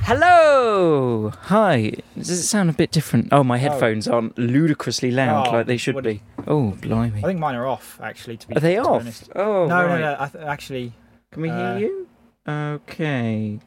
Hello! Hi. Does it sound a bit different? Oh, my headphones aren't ludicrously loud like they should be. Oh, blimey. I think mine are off, actually, to be Are they to be off? honest. Oh, No, right. no. Actually... Can we hear you? Okay.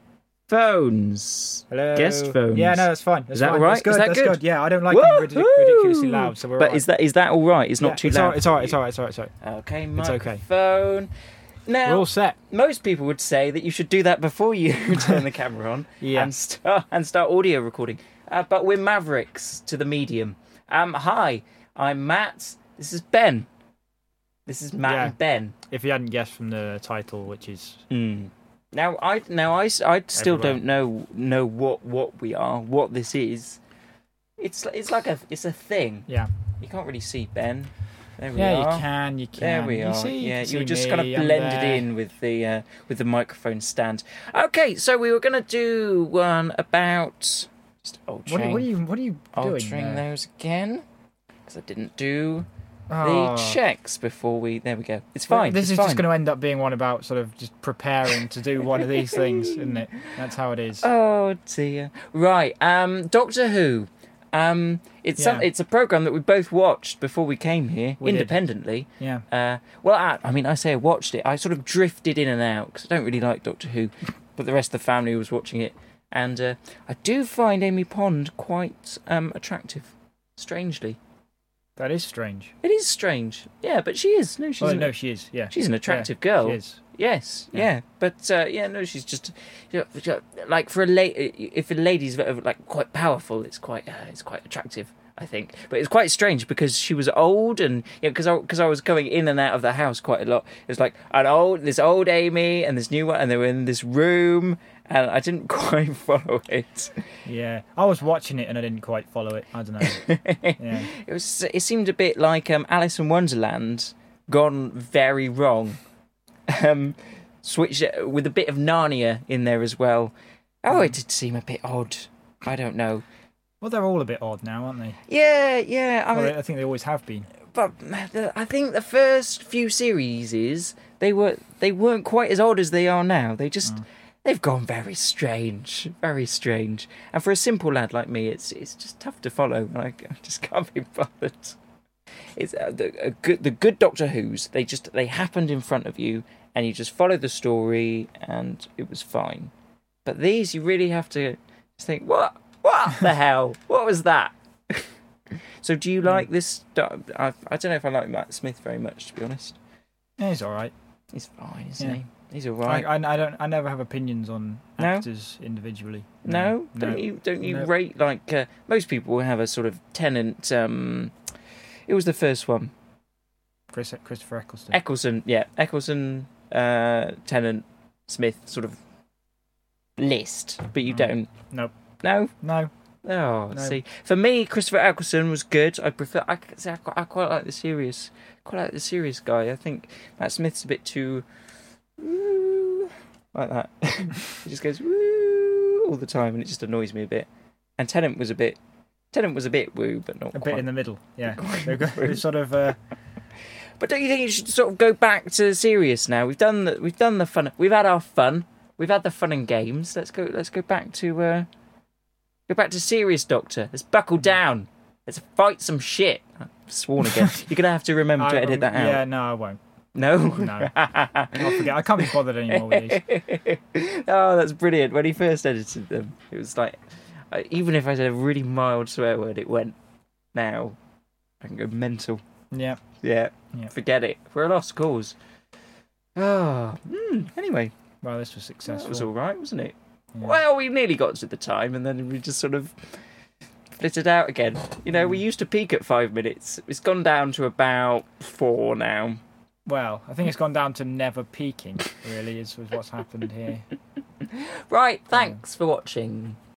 Phones. Hello? Guest phones. Yeah, no, that's fine. That's Is that fine. all right? That's good. Is that That's good? good. Yeah, I don't like being ridiculously loud, so we're But all right. is that all right? It's not too loud? It's all right. Okay, It's okay. microphone. Now, We're all set. most people would say that you should do that before you turn the camera on Yeah. and start audio recording. But we're mavericks to the medium. Hi, I'm Matt. This is Ben. This is Matt and Ben. If you hadn't guessed from the title, which is... Now I still Everywhere. don't know what we are, what this is. It's like it's a thing. Yeah. You can't really see Ben. There we Yeah, are. you can. There we You are. see, Yeah, you you're can just see kind of me, I'm blended there. in with the microphone stand. Okay, so we were going to do one about just altering What are you doing altering there? those again because I didn't do Oh. the checks before we. There we go. It's fine. This it's is fine. just going to end up being one about sort of just preparing to do one of these things, isn't it? That's how it is. Oh dear. Right. Doctor Who. It's it's a program that we both watched before we came here We did. independently. Yeah. Well, I say I watched it. I sort of drifted in and out because I don't really like Doctor Who, but the rest of the family was watching it, and I do find Amy Pond quite attractive. Strangely, That is strange. it is strange. Yeah, but she is. No, she's No, she is. Yeah. she's an attractive girl. She is. Yes, Yeah. yeah, but no, she's just like for if a lady's like quite powerful, it's quite attractive, I think. But it's quite strange because she was old, and because I was going in and out of the house quite a lot. It was like this old Amy and this new one, and they were in this room, and I didn't quite follow it. Yeah. I was watching it and I didn't quite follow it. I don't know. Yeah. It seemed a bit like Alice in Wonderland gone very wrong. Switched with a bit of Narnia in there as well. Oh, it did seem a bit odd. I don't know. Well, they're all a bit odd now, aren't they? Yeah. I think they always have been. But I think the first few series they weren't quite as odd as they are now. They've gone very strange. And for a simple lad like me, it's just tough to follow. I just can't be bothered. It's the good Doctor Who's. They happened in front of you, and you just follow the story, and it was fine. But these, you really have to just think, what the hell? What was that? So, do you like this? I don't know if I like Matt Smith very much, to be honest. Yeah, he's all right. He's fine, isn't Yeah. he? He's all right. I never have opinions on No? actors individually. No, don't you No. rate like most people have a sort of Tennant? It was the first one. Christopher Eccleston. Eccleston, Tennant, Smith, sort of list, but you don't. Nope. No. No. Oh, No. see, for me, Christopher Eccleston was good. I prefer. I quite like the serious. Quite like the serious guy. I think Matt Smith's a bit too woo, like that. He just goes woo all the time, and it just annoys me a bit. And Tennant was a bit woo, but not A quite. bit in the middle. Yeah. Quite They're sort of. But don't you think you should sort of go back to serious now? We've done the fun. We've had our fun. We've had the fun and games. Let's go back to serious, Doctor. Let's buckle down. Let's fight some shit. I've sworn again. You're gonna have to remember to edit that out. Yeah, no, I won't. No. No. I'll forget. I can't be bothered anymore with these. Oh, that's brilliant. When he first edited them, it was like, even if I said a really mild swear word, it went. Now, I can go mental. Yeah. Yeah. Yeah. Forget it. We're a lost cause. Oh. Anyway. Well, this was successful. That was all right, wasn't it? Yeah. Well, we nearly got to the time, and then we just sort of flitted out again. You know, we used to peak at 5 minutes. It's gone down to about 4 now. Well, I think it's gone down to never peaking, really, is what's happened here. Right, thanks for watching.